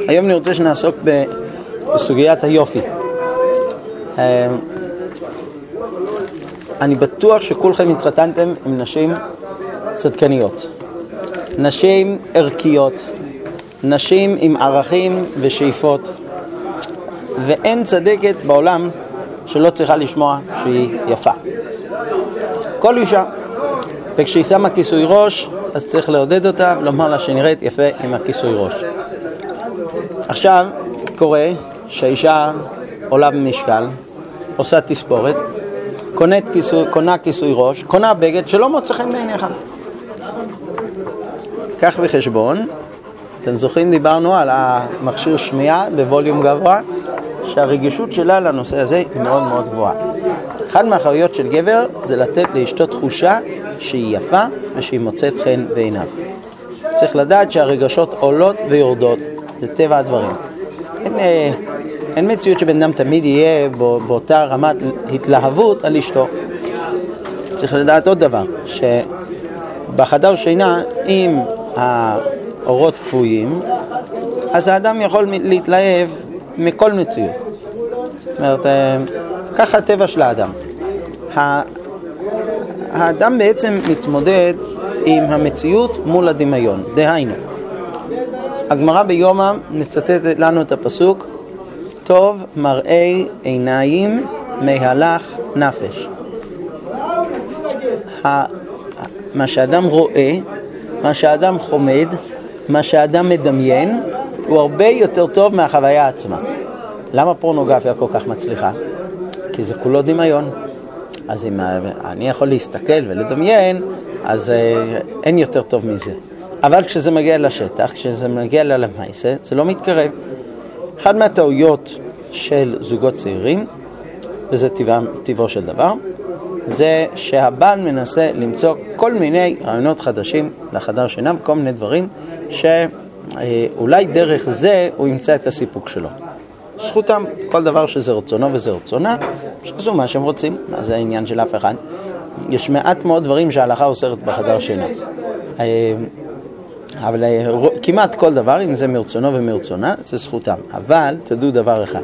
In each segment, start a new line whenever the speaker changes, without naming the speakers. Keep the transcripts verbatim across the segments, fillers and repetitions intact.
היום אני רוצה שנעסוק בסוגיית היופי. אני בטוח שכולכם התחתנתם עם נשים צדקניות, נשים ערכיות, נשים עם ערכים ושאיפות, ואין צדקת בעולם שלא צריכה לשמוע שהיא יפה. כל אישה, וכשהיא שמה כיסוי ראש, אז צריך לעודד אותה, לומר לה שנראית יפה עם הכיסוי ראש. עכשיו קורה שהאישה עולה במשקל, עושה תספורת, קונה כיסוי, קונה כיסוי ראש, קונה בגד שלא מוצא חן בעיניך. כך בחשבון, אתם זוכרים, דיברנו על המכשיר שמיעה בווליום גבוה, שהרגישות שלה לנושא הזה היא מאוד מאוד גבוהה. אחד מהחוויות של גבר זה לתת לאשתו תחושה שהיא יפה ושהיא מוצאת חן בעיניו. צריך לדעת שהרגשות עולות ויורדות, זה טבע הדברים. אין, אין מציאות שבן אדם תמיד יהיה באותה רמת התלהבות על אשתו. צריך לדעת עוד דבר, שבחדר שינה, אם האורות כפויים, אז האדם יכול להתלהב מכל מציאות. זאת אומרת, ככה הטבע של האדם. האדם בעצם מתמודד עם המציאות מול הדמיון. דהיינו, הגמרא ביומא מצטטת לנו את הפסוק, טוב מראה עיניים מהלך נפש. מה שאדם רואה, מה שאדם חומד, מה שאדם מדמיין, הוא הרבה יותר טוב מהחוויה עצמה. למה פורנוגרפיה כל כך מצליחה? כי זה כולו דמיון. אז אם אני יכול להסתכל ולדמיין, אז אין יותר טוב מזה. אבל כשזה מגיע לשטח, כשזה מגיע למעשה, זה לא מתקרב. אחד מהטעויות של זוגות צעירים, וזה טבע, טבעו של דבר, זה שהבעל מנסה למצוא כל מיני רעיונות חדשים לחדר שינה, וכל מיני דברים שאולי דרך זה הוא ימצא את הסיפוק שלו. זכותם, כל דבר שזה רצונו וזה רצונה, שעשו מה שהם רוצים, אז זה העניין של אף אחד. יש מעט מאוד דברים שההלכה אוסרת בחדר שינה. אבל כמעט כל דבר, אם זה מרצונו ומרצונה, זה זכותם. אבל תדעו דבר אחד,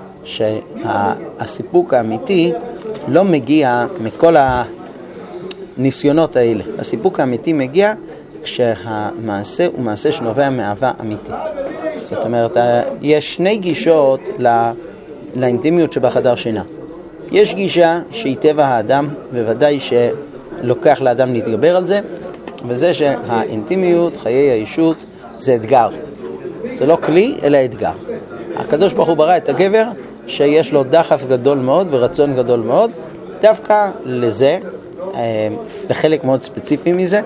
שהסיפוק האמיתי לא מגיע מכל הניסיונות האלה. הסיפוק האמיתי מגיע כשהמעשה הוא מעשה שנובע מאהבה אמיתית. זאת אומרת, יש שני גישות לא, לאינטימיות שבחדר שינה. יש גישה שהיא טבע האדם, בוודאי שלוקח לאדם להתגבר על זה, וזה שהאינטימיות, חיי האישות, זה אתגר. זה לא כלי, אלא אתגר. הקדוש ברוך הוא ברא את הגבר שיש לו דחף גדול מאוד ורצון גדול מאוד, דווקא לזה, לחלק מאוד ספציפי מזה,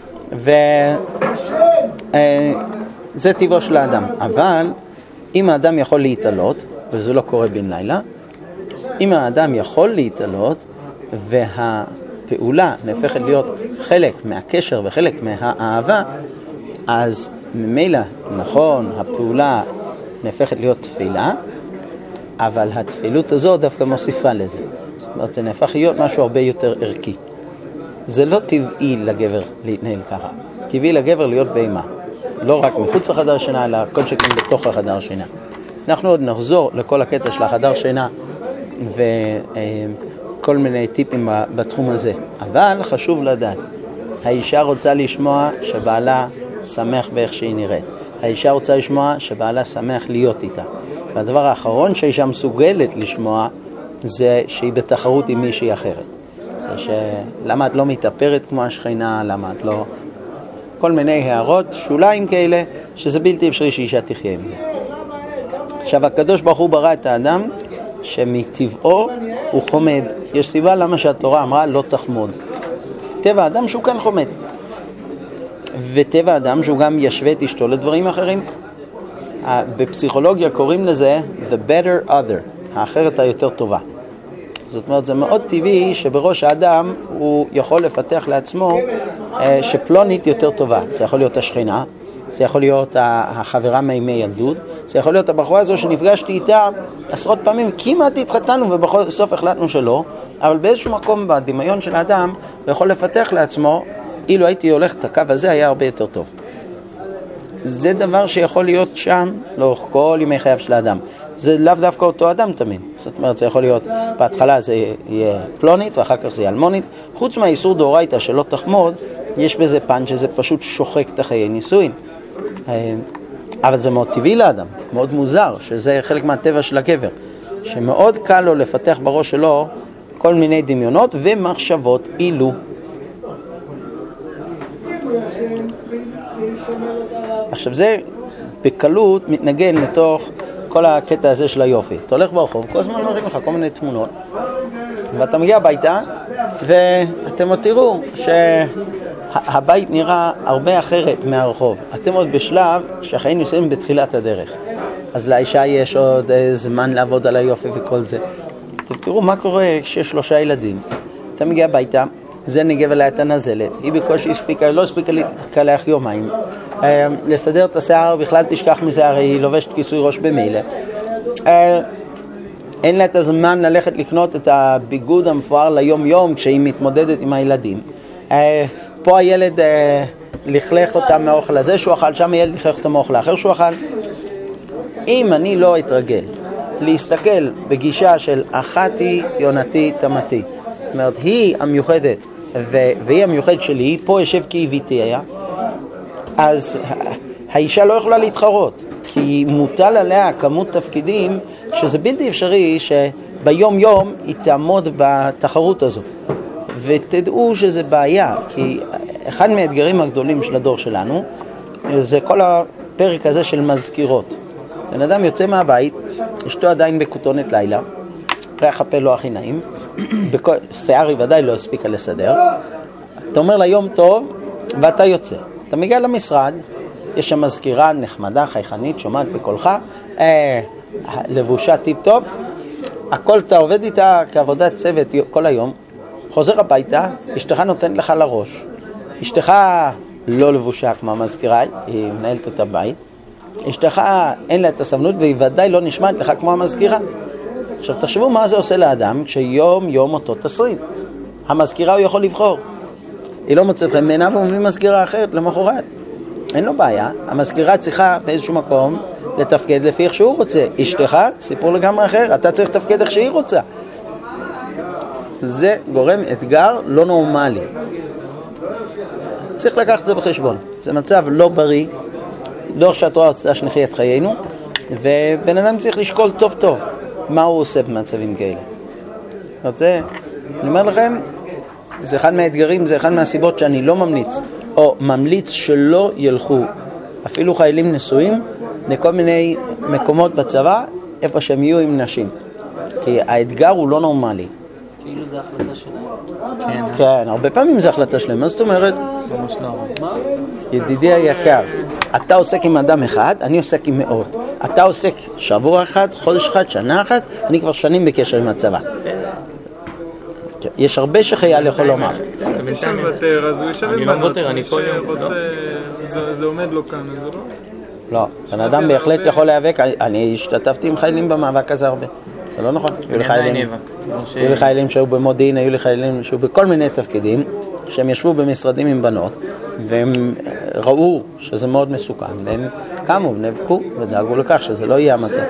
וזה טבעו של האדם. אבל אם האדם יכול להתעלות, וזה לא קורה בן לילה, אם האדם יכול להתעלות והפעולה נהפכת להיות חלק מהקשר וחלק מהאהבה, אז ממילא, נכון, הפעולה נהפכת להיות תפילה, אבל התפילות הזו דווקא מוסיפה לזה. זאת אומרת, זה נהפך להיות משהו הרבה יותר ערכי. זה לא טבעי לגבר להתנהל ככה. טבעי לגבר להיות בהמה. לא רק מחוץ לחדר שינה, אלא כל שכן בתוך החדר שינה. אנחנו עוד נחזור לכל הקטע של החדר שינה וכל מיני טיפים בתחום הזה. אבל חשוב לדעת, האישה רוצה לשמוע שבעלה שמח באיך שהיא נראית. האישה רוצה לשמוע שבעלה שמח להיות איתה. והדבר האחרון שהאישה מסוגלת לשמוע זה שהיא בתחרות עם מישהי אחרת. זה שלמה את לא מתאפרת כמו השכינה, למה את לא... כל מיני הערות, שוליים כאלה, שזה בלתי אפשרי שאישה תחיה עם זה. עכשיו, הקדוש ברוך הוא ברא את האדם שמטבעו הוא חומד. יש סיבה למה שהתורה אמרה לא תחמוד. טבע האדם שהוא כאן חומד. וטבע האדם שהוא גם ישווה את אשתו לדברים אחרים. בפסיכולוגיה קוראים לזה the better other, האחרת היותר טובה. זאת אומרת, זה מאוד טבעי שבראש האדם הוא יכול לפתח לעצמו שפלונית יותר טובה. זה יכול להיות השכינה, זה יכול להיות החברה מימי ילדות, זה יכול להיות הבחורה הזו שנפגשתי איתה עשרות פעמים, כמעט התחתנו ובסוף החלטנו שלא, אבל באיזשהו מקום בדמיון של האדם הוא יכול לפתח לעצמו, אילו הייתי הולך את הקו הזה היה הרבה יותר טוב. זה דבר שיכול להיות שם לאורך כל ימי חייו של האדם. זה לאו דווקא אותו אדם תמיד. זאת אומרת, זה יכול להיות, בהתחלה זה יהיה פלונית ואחר כך זה יהיה אלמונית. חוץ מהאיסור דאורייתא שלא תחמוד, יש בזה פן שזה פשוט שוחק את החיי נישואין. אבל זה מאוד טבעי לאדם, מאוד מוזר, שזה חלק מהטבע של הגבר, שמאוד קל לו לפתח בראש שלו כל מיני דמיונות ומחשבות אילו. עכשיו זה בקלות מתנגן לתוך כל הקטע הזה של היופי. אתה הולך ברחוב, כל הזמן מראים לך כל מיני תמונות, ואתה מגיע הביתה ואתם עוד תראו שהבית נראה הרבה אחרת מהרחוב. אתם עוד בשלב שהחיים ניסויים בתחילת הדרך, אז לאישה יש עוד זמן לעבוד על היופי וכל זה. אתם תראו מה קורה כשיש שלושה ילדים. אתה מגיע הביתה, זה נגב עליה את הנזלת, היא בקושי הספיקה, לא הספיקה להתקלח יומיים, לסדר את השיער, בכלל תשכח מזה, הרי היא לובשת כיסוי ראש במילא. אין לה את הזמן ללכת לקנות את הביגוד המפואר ליום יום כשהיא מתמודדת עם הילדים. פה הילד לכלך אותה מהאוכל הזה שהוא אכל, שם הילד לכלך אותה מהאוכל האחר שהוא אכל. אם אני לא אתרגל להסתכל בגישה של אחתי יונתי תמתי, זאת אומרת היא המיוחדת ו- והיא המיוחדת שלי, פה יושב כאיביתי היה, אז האישה לא יכולה להתחרות, כי מוטל עליה כמות תפקידים שזה בלתי אפשרי שביום יום היא תעמוד בתחרות הזו. ותדעו שזה בעיה, כי אחד מהאתגרים הגדולים של הדור שלנו זה כל הפרק הזה של מזכירות. בן אדם יוצא מהבית, אשתו עדיין בכותונת לילה, ריח הפה לא הכי נעים, שיער היא ודאי לא הספיקה לסדר. אתה אומר לה יום טוב ואתה יוצא, אתה מגיע למשרד, יש שם מזכירה נחמדה, חייכנית, שומעת בקולך, אה, לבושה טיפ טופ, הכל אתה עובד איתה כעבודת צוות כל היום, חוזר הביתה, אשתך נותנת לך לראש. אשתך לא לבושה כמו המזכירה, היא מנהלת את הבית, אשתך אין לה את הסבנות והיא ודאי לא נשמעת לך כמו המזכירה. עכשיו תחשבו מה זה עושה לאדם כשיום יום אותו תסריט. המזכירה הוא יכול לבחור, היא לא מוצאת חן בעיניו והוא מביא מזכירה אחרת למחרת, אין לו בעיה. המזכירה צריכה באיזשהו מקום לתפקד לפי איך שהוא רוצה. אשתך סיפור לגמרי אחר, אתה צריך לתפקד איך שהיא רוצה. זה גורם אתגר לא נורמלי, צריך לקחת את זה בחשבון. זה מצב לא בריא, לא שהתורה רוצה שנחיה את חיינו, ובן אדם צריך לשקול טוב טוב מה הוא עושה במצבים כאלה. זה, אני אומר לכם, זה אחד מהאתגרים, זה אחד מהסיבות שאני לא ממליץ, או ממליץ שלא ילכו אפילו חיילים נשואים לכל מיני מקומות בצבא איפה שהם יהיו עם נשים, כי האתגר הוא לא נורמלי.
כאילו זה החלטה שלהם.
כן, כן, הרבה פעמים זה החלטה שלהם. מה זאת אומרת?
ממש לא.
ידידי היקר, אתה עוסק עם אדם אחד, אני עוסק עם מאות. אתה עוסק שבוע אחד, חודש אחד, שנה אחת, אני כבר שנים בקשר עם הצבא. יש הרבה שחייל יכול לומר.
הוא שמוותר, אז הוא ישב עם בנות.
אני כל יום
רוצה, זה עומד לו כאן, זה לא?
לא, בן אדם בהחלט יכול להיאבק. אני השתתפתי עם חיילים במאבק הזה הרבה. זה לא נכון. היו לי חיילים שהיו במודיעין, היו לי חיילים שהיו בכל מיני תפקידים, שהם ישבו במשרדים עם בנות, והם ראו שזה מאוד מסוכן, והם קמו ונאבקו ודאגו לכך שזה לא יהיה המצב.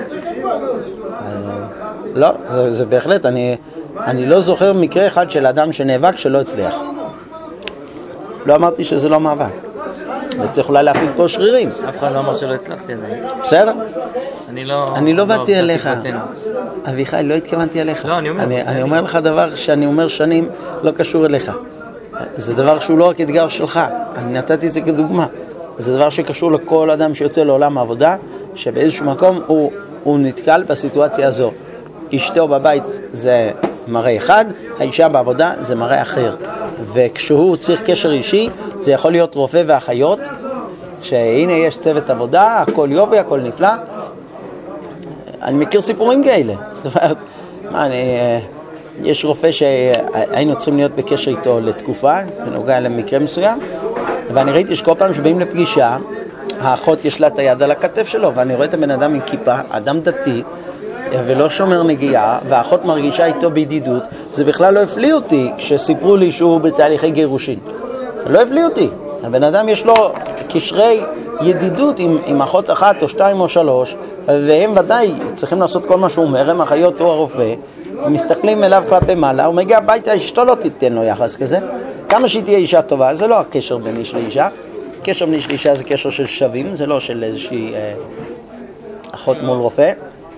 לא, זה, זה בהחלט, אני, אני לא זוכר מקרה אחד של אדם שנאבק שלא הצליח. לא אמרתי שזה לא מאבק. וצריך אולי להפעיל פה שרירים.
אף אחד לא אמר שלא הצלחתי עדיין.
בסדר?
אני לא...
אני לא באתי אליך. אביחי, לא התכוונתי אליך.
לא, אני אומר.
אני אומר לך דבר שאני אומר שנים לא קשור אליך. זה דבר שהוא לא רק אתגר שלך. אני נתתי את זה כדוגמה. זה דבר שקשור לכל אדם שיוצא לעולם העבודה, שבאיזשהו מקום הוא, הוא נתקל בסיטואציה הזו. אשתו בבית זה מראה אחד, האישה בעבודה זה מראה אחר. וכשהוא צריך קשר אישי, זה יכול להיות רופא ואחיות, שהנה יש צוות עבודה, הכל יובי, הכל נפלא. אני מכיר סיפורים כאלה. זאת אומרת, מה, אני, יש רופא שהיינו צריכים להיות בקשר איתו לתקופה, בנוגע למקרה מסוים, ואני ראיתי שכל פעם שבאים לפגישה, האחות יש לה את היד על הכתף שלו, ואני רואה את הבן אדם עם כיפה, אדם דתי, ולא שומר נגיעה, והאחות מרגישה איתו בידידות. זה בכלל לא הפליא אותי כשסיפרו לי שהוא בתהליכי גירושין. לא הפליא אותי. הבן אדם יש לו קשרי ידידות עם, עם אחות אחת או שתיים או שלוש, והם ודאי צריכים לעשות כל מה שהוא אומר, הם אחיות או הרופא, מסתכלים אליו כלפי מעלה, הוא מגיע הביתה, אשתו לא תיתן לו יחס כזה. כמה שהיא תהיה אישה טובה, זה לא הקשר בין איש לאישה. קשר בין איש לאישה זה קשר של שווים, זה לא של איזושהי אה, אחות מול רופא.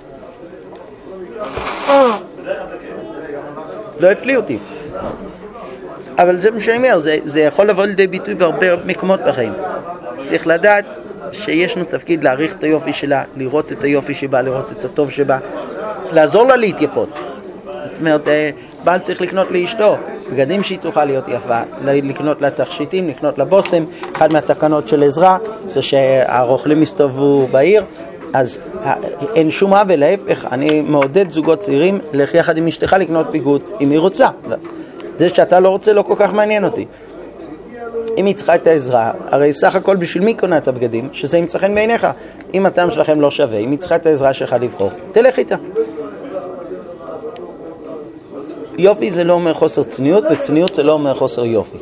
לא הפליא אותי. אבל זה מה שאני אומר, זה, זה יכול לבוא לידי ביטוי בהרבה מקומות בחיים. צריך לדעת שיש לנו תפקיד להעריך את היופי שלה, לראות את היופי שבה, לראות את הטוב שבה, לעזור לה להתייפות. זאת אומרת, בעל צריך לקנות לאשתו בגדים שהיא תוכל להיות יפה, לקנות לה תכשיטים, לקנות לה בוסם. אחד מהתקנות של עזרה זה שהרוכלים מסתובבו בעיר, אז אין שום עוול, להפך, אני מעודד זוגות צעירים לך יחד עם אשתך לקנות ביגוד אם היא רוצה. זה שאתה לא רוצה לא כל כך מעניין אותי. אם היא צריכה את העזרה, הרי סך הכל בשביל מי קונה את הבגדים? שזה ימצא חן בעיניך. אם הטעם שלכם לא שווה, אם היא צריכה את העזרה שלך לבחור, תלך איתה. יופי זה לא אומר חוסר צניעות, וצניעות זה לא אומר חוסר יופי.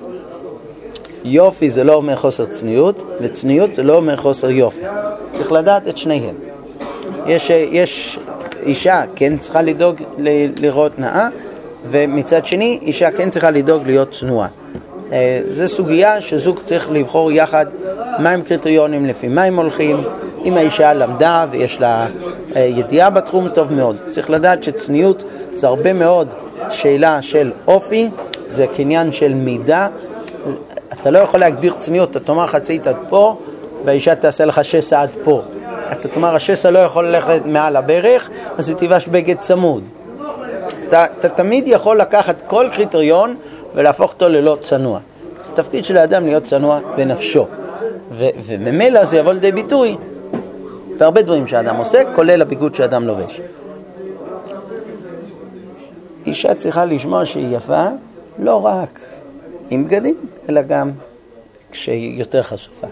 יופי זה לא אומר חוסר צניעות, וצניעות זה לא אומר חוסר יופי. צריך לדעת את שניהם. יש, יש אישה כן צריכה לדאוג ל- לראות נאה, ומצד שני אישה כן צריכה לדאוג להיות צנועה. זו סוגיה שזוג צריך לבחור יחד מהם קריטריונים, לפי מה הם הולכים. אם האישה למדה ויש לה ידיעה בתחום, טוב מאוד. צריך לדעת שצניעות זה הרבה מאוד שאלה של אופי, זה קניין של מידה. אתה לא יכול להגדיר צניעות, אתה תאמר חצאית עד פה והאישה תעשה לך שסע עד פה. אתה תאמר השסע לא יכול ללכת מעל הברך, אז היא תיבש בגד צמוד. אתה, אתה תמיד יכול לקחת כל קריטריון ולהפוך אותו ללא צנוע. זה תפקיד של האדם להיות צנוע בנפשו. ו- וממילא זה יבוא לידי ביטוי והרבה דברים שהאדם עושה, כולל הביגוד שהאדם לובש. אישה צריכה לשמוע שהיא יפה, לא רק עם בגדים, אלא גם כשהיא יותר חשופה.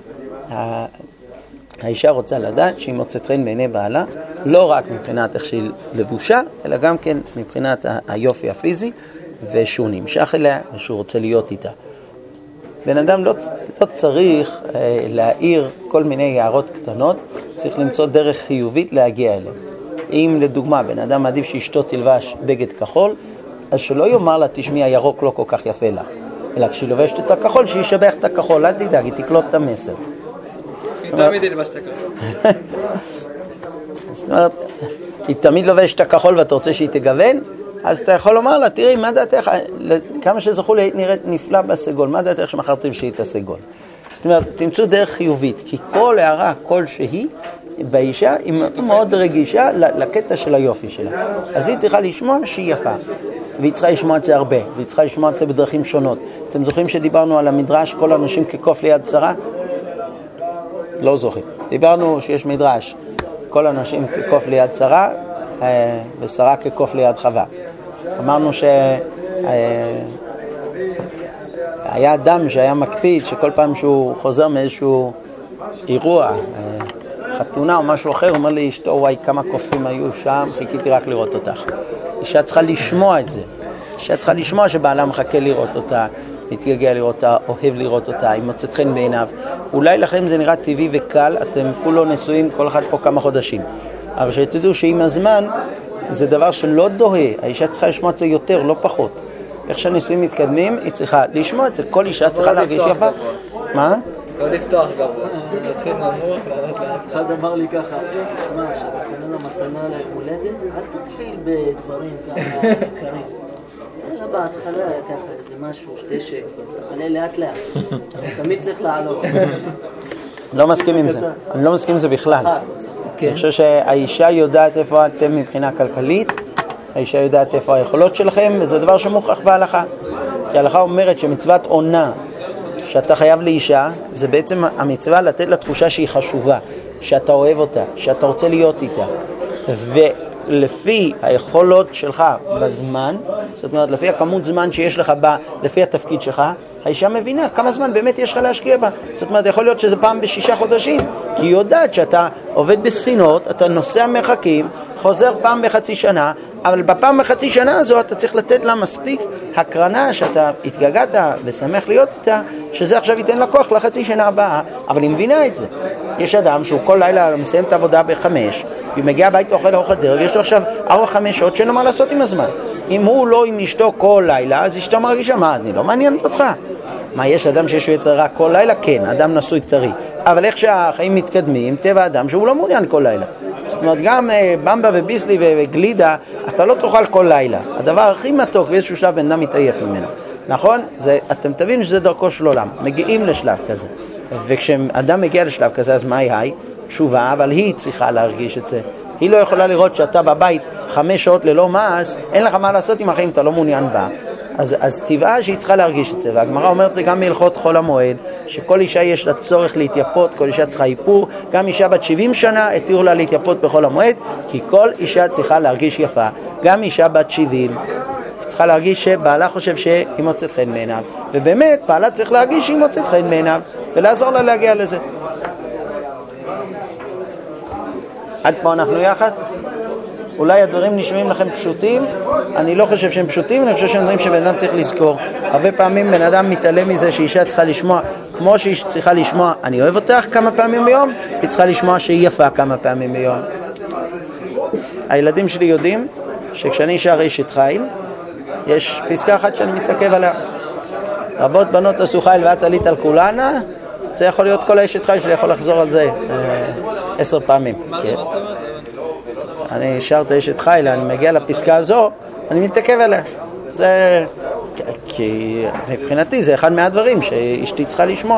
האישה רוצה לדעת שהיא מוצאת חן בעיני בעלה, לא רק מבחינת איך שהיא לבושה, אלא גם כן מבחינת היופי הפיזי, ושהוא נמשך אליה, ושהוא רוצה להיות איתה. בן אדם לא, לא צריך אה, להעיר כל מיני הערות קטנות, צריך למצוא דרך חיובית להגיע אליהם. אם לדוגמה בן אדם מעדיף שאשתו תלבש בגד כחול, אז שלא יאמר לה תשמעי הירוק לא כל כך יפה לך, אלא כשהיא לובשת את הכחול שישבח את הכחול, אל תדאג, היא תקלוט את המסר.
היא תמיד ילבשת הכחול.
זאת אומרת, היא תמיד לובשת את הכחול ואתה רוצה שהיא תגוון, אז אתה יכול לומר לה, תראי, מה דעתך, כמה שזכו לי, היית נראית נפלא בסגול, מה דעתך שמחרתם שהיא את הסגול? זאת אומרת, תמצאו דרך חיובית, כי כל הערה, כל שהיא, באישה, היא מאוד רגישה לקטע של היופי שלה. אז היא צריכה לשמוע שהיא יפה, והיא צריכה לשמוע את זה הרבה, והיא צריכה לשמוע את זה בדרכים שונות. אתם זוכרים שדיברנו על המדרש, כל האנשים כקוף ליד שרה? לא זוכרים. דיברנו שיש מדרש, כל האנשים כקוף ליד שרה, ושרה כקוף ליד חווה. אמרנו שהיה אדם שהיה מקפיד שכל פעם שהוא חוזר מאיזשהו אירוע, חתונה או משהו אחר, הוא אומר לי, אשתו, וואי, כמה קופים היו שם, חיכיתי רק לראות אותך. אישה צריכה לשמוע את זה. אישה צריכה לשמוע שבעלה מחכה לראות אותה, מתגעגע לראות אותה, אוהב לראות אותה, היא מוצאת חן בעיניו. אולי לכם זה נראה טבעי וקל, אתם כולו נשואים, כל אחד פה כמה חודשים. אבל שתדעו שעם הזמן זה דבר שלא דוהה, האישה צריכה לשמוע את זה יותר, לא פחות. איך שהנישואים מתקדמים, היא צריכה לשמוע את זה, כל אישה צריכה להרגיש יפה. מה?
לא לפתוח גבוה, תתחיל נמוך, לעלות לאט.
אחד אמר לי ככה, שמע, שאתה קונה לו מתנה להולדת, אל תתחיל בדברים ככה יקרים. אלא בהתחלה ככה, איזה משהו, שתי שקל, תחלה לאט לאט. תמיד צריך לעלות.
לא מסכים עם זה, אני לא מסכים עם זה בכלל. אני חושב שהאישה יודעת איפה אתם מבחינה כלכלית, האישה יודעת איפה היכולות שלכם, וזה דבר שמוכח בהלכה. כי ההלכה אומרת שמצוות עונה שאתה חייב לאישה, זה בעצם המצווה לתת לה תחושה שהיא חשובה, שאתה אוהב אותה, שאתה רוצה להיות איתה. ולפי היכולות שלך בזמן, זאת אומרת, לפי הכמות זמן שיש לך בה, לפי התפקיד שלך, האישה מבינה כמה זמן באמת יש לך להשקיע בה. זאת אומרת, יכול להיות שזה פעם בשישה חודשים, כי היא יודעת שאתה עובד בספינות, אתה נוסע מרחקים, חוזר פעם בחצי שנה, אבל בפעם בחצי שנה הזו אתה צריך לתת לה מספיק הקרנה שאתה התגעגעת ושמח להיות איתה, שזה עכשיו ייתן לה כוח לחצי שנה הבאה. אבל היא מבינה את זה. יש אדם שהוא כל לילה מסיים את העבודה בחמש, והוא מגיע הביתה אוכל ארוחת ערב, יש לו עכשיו ארבע חמש שעות שאין לו מה לעשות עם הזמן. אם הוא לא עם אשתו כל לילה, אז אשתו מרגישה, מה, אני לא מעניין אותך. מה, יש אדם שיש לו יצר רע כל לילה? כן, אדם נשוי צרי. אבל איך שהחיים מתקדמים, טבע אדם שהוא לא מעוניין כל לילה. זאת אומרת, גם במבה וביסלי וגלידה, אתה לא תאכל כל לילה. הדבר הכי מתוק, באיזשהו שלב בן אדם מתעייף ממנו. נכון? זה, אתם תבינו שזה דרכו של עולם. מגיעים לשלב כזה. וכשאדם מגיע לשלב כזה, אז מה היא? היי? תשובה, אבל היא צריכה להרגיש את זה. היא לא יכולה לראות שאתה בבית חמש שעות ללא מעש, אין לך מה לעשות עם החיים, אתה לא מעוניין בה. אז, אז טבעה שהיא צריכה להרגיש את זה. והגמרא אומרת זה גם מהלכות חול המועד, שכל אישה יש לה צורך להתייפות, כל אישה צריכה איפור, גם אישה בת שבעים שנה התירו לה להתייפות בחול המועד, כי כל אישה צריכה להרגיש יפה. גם אישה בת שבעים צריכה להרגיש שבעלה חושב שהיא מוצאת חן מעיניו, ובאמת בעלה צריך להרגיש שהיא מוצאת חן מעיניו, ולעזור לה להגיע לזה. עד פה אנחנו יחד? אולי הדברים נשמעים לכם פשוטים, אני לא חושב שהם פשוטים, אני חושב שהם דברים שבן אדם צריך לזכור. הרבה פעמים בן אדם מתעלם מזה שאישה צריכה לשמוע, כמו שהיא צריכה לשמוע, אני אוהב אותך כמה פעמים ביום, היא צריכה לשמוע שהיא יפה כמה פעמים ביום. הילדים שלי יודעים שכשאני שר אשת חיל, יש פסקה אחת שאני מתעכב עליה. רבות בנות עשו חיל ואת עלית על כולנה, זה יכול להיות כל האשת חיל שלי יכול לחזור על זה עשר פעמים. אני שרת אשת חיל, אני מגיע לפסקה הזו, אני מתעכב עליה. זה, כי מבחינתי זה אחד מהדברים שאשתי צריכה לשמוע.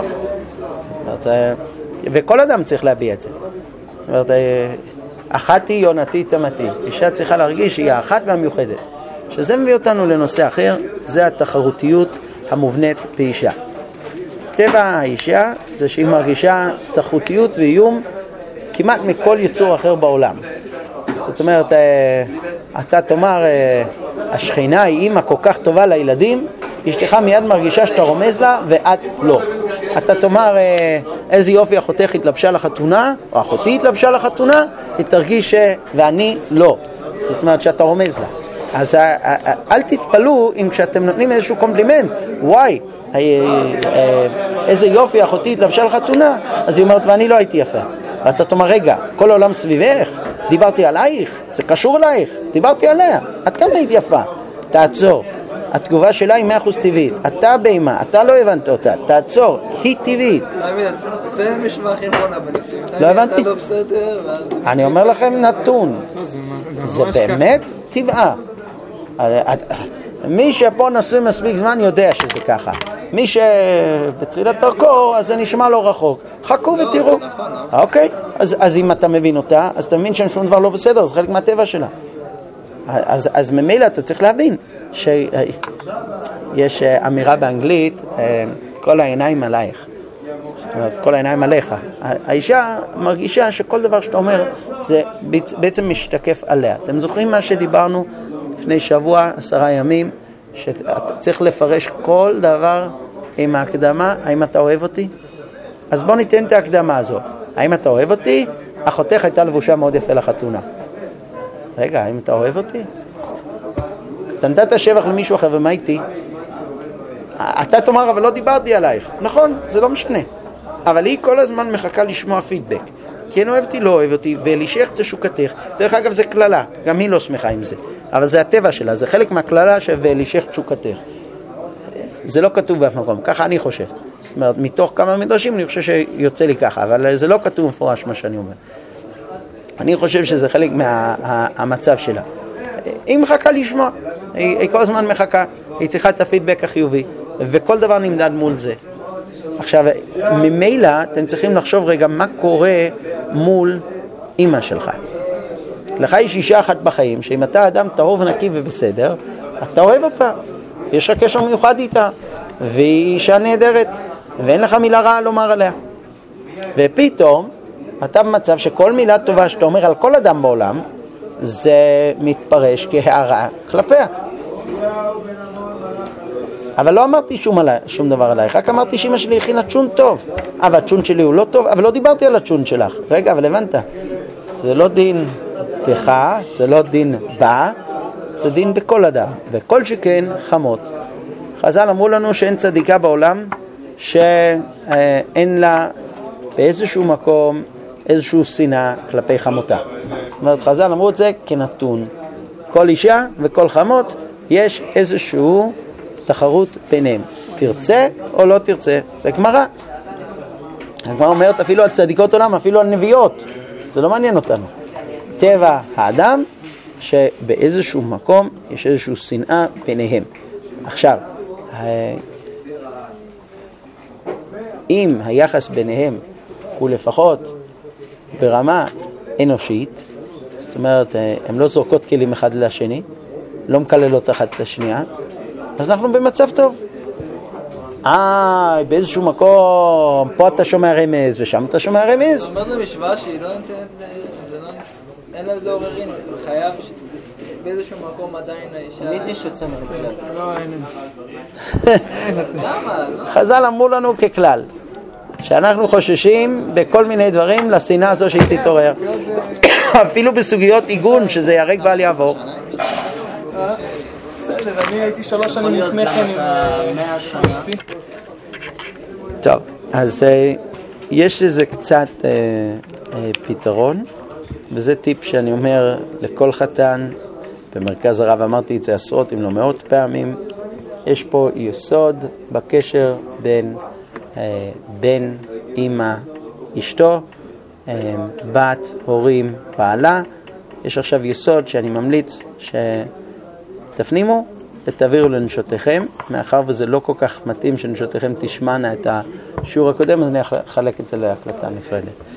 וכל אדם צריך להביע את זה. זאת אומרת, אחת היא יונתי תמתי. אישה צריכה להרגיש שהיא האחת והמיוחדת. שזה מביא אותנו לנושא אחר, זה התחרותיות המובנית באישה. טבע האישה זה שהיא מרגישה תחרותיות ואיום כמעט מכל יצור אחר בעולם. זאת אומרת, אתה תאמר, השכינה היא אימא כל כך טובה לילדים, אשתך מיד מרגישה שאתה רומז לה ואת לא. אתה תאמר, איזה יופי אחותך התלבשה לחתונה, או אחותי התלבשה לחתונה, היא תרגיש ואני לא. זאת אומרת שאתה רומז לה. אז אל תתפלו אם כשאתם נותנים איזשהו קומפלימנט, וואי, איזה יופי אחותי התלבשה לחתונה, אז היא אומרת ואני לא הייתי יפה. ואתה תאמר, רגע, כל העולם סביבך, דיברתי עלייך, זה קשור אלייך, דיברתי עליה, את כמה היית יפה, תעצור. התגובה שלה היא מאה אחוז טבעית, אתה בהמה, אתה לא הבנת אותה, תעצור, היא טבעית.
זה משמע הכי נכונה בניסים.
לא הבנתי. אני אומר לכם נתון, זה באמת טבעה. מי שפה נשוי מספיק זמן יודע שזה ככה. מי שבתחילת דרכו, אז זה נשמע לא רחוק. חכו ותראו. אוקיי, אז אם אתה מבין אותה, אז אתה מבין ששום דבר לא בסדר, זה חלק מהטבע שלה. אז ממילא אתה צריך להבין שיש אמירה באנגלית, כל העיניים עלייך. זאת אומרת, כל העיניים עליך. האישה מרגישה שכל דבר שאתה אומר, זה בעצם משתקף עליה. אתם זוכרים מה שדיברנו לפני שבוע, עשרה ימים, שאתה צריך לפרש כל דבר עם ההקדמה, האם אתה אוהב אותי? אז בוא ניתן את ההקדמה הזו. האם אתה אוהב אותי? אחותך הייתה לבושה מאוד יפה לחתונה. רגע, האם אתה אוהב אותי? אתה נתת שבח למישהו אחר ומה איתי? אתה תאמר, אבל לא דיברתי עלייך. נכון, זה לא משנה. אבל היא כל הזמן מחכה לשמוע פידבק. כן אוהבתי, לא אוהב אותי, ולשך תשוקתך. דרך אגב, זה כללה. גם היא לא שמחה עם זה. אבל זה הטבע שלה, זה חלק מהכללה ולשך תשוקתך. זה לא כתוב באף מקום, ככה אני חושב. זאת אומרת, מתוך כמה מדרשים אני חושב שיוצא לי ככה, אבל זה לא כתוב מפורש מה שאני אומר. אני חושב שזה חלק מהמצב שלה. היא מחכה לשמוע, היא, היא כל הזמן מחכה, היא צריכה את הפידבק החיובי, וכל דבר נמדד מול זה. עכשיו, ממילא אתם צריכים לחשוב רגע מה קורה מול אמא שלך. לך יש אישה אחת בחיים, שאם אתה אדם טהור ונקי ובסדר, אתה אוהב אותה, יש לך קשר מיוחד איתה, והיא אישה נהדרת, ואין לך מילה רעה לומר עליה. ופתאום, אתה במצב שכל מילה טובה שאתה אומר על כל אדם בעולם, זה מתפרש כהערה כלפיה. אבל לא אמרתי שום, עלי, שום דבר עלייך, רק אמרתי שאמא שלי הכינה צ'ון טוב. אבל הצ'ון שלי הוא לא טוב, אבל לא דיברתי על הצ'ון שלך. רגע, אבל הבנת, זה לא דין תכה, זה לא דין בא, זה דין בכל אדם, וכל שכן חמות. חז"ל אמרו לנו שאין צדיקה בעולם שאין לה באיזשהו מקום איזשהו שנאה כלפי חמותה. זאת אומרת, חז"ל אמרו את זה כנתון. כל אישה וכל חמות יש איזשהו תחרות ביניהם. תרצה או לא תרצה, זה גמרא. הגמרא אומרת אפילו על צדיקות עולם, אפילו על נביאות. זה לא מעניין אותנו. טבע האדם שבאיזשהו מקום יש איזשהו שנאה ביניהם. עכשיו, אם היחס ביניהם הוא לפחות ברמה אנושית, זאת אומרת, הם לא זורקות כלים אחד לשני, לא מקללות אחת את השנייה, אז אנחנו במצב טוב. אה, באיזשהו מקום, פה אתה שומע רמז ושם אתה שומע רמז.
זאת אומרת למשוואה שהיא לא נותנת, אין לה איזה עוררין, חייב באיזשהו מקום עדיין האישה...
תמיד יש יוצא מהכלל.
לא, אין. למה?
חז"ל אמרו לנו ככלל, שאנחנו חוששים בכל מיני דברים לשנאה הזו שהיא תתעורר. אפילו בסוגיות עיגון, שזה ירק ועל יעבור.
בסדר, אני הייתי שלוש שנים לפני כן עם אשתי.
טוב, אז יש לזה קצת פתרון, וזה טיפ שאני אומר לכל חתן. במרכז הרב אמרתי את זה עשרות אם לא מאות פעמים. יש פה יסוד בקשר בין בן, אמא, אשתו, בת, הורים, בעלה. יש עכשיו יסוד שאני ממליץ שתפנימו ותעבירו לנשותיכם. מאחר וזה לא כל כך מתאים שנשותיכם תשמענה את השיעור הקודם, אז אני אחלק את זה להקלטה נפרדת.